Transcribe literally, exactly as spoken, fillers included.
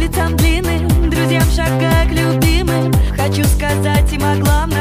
улицам длинным, друзьям шагая к любимым. Хочу сказать им о главном.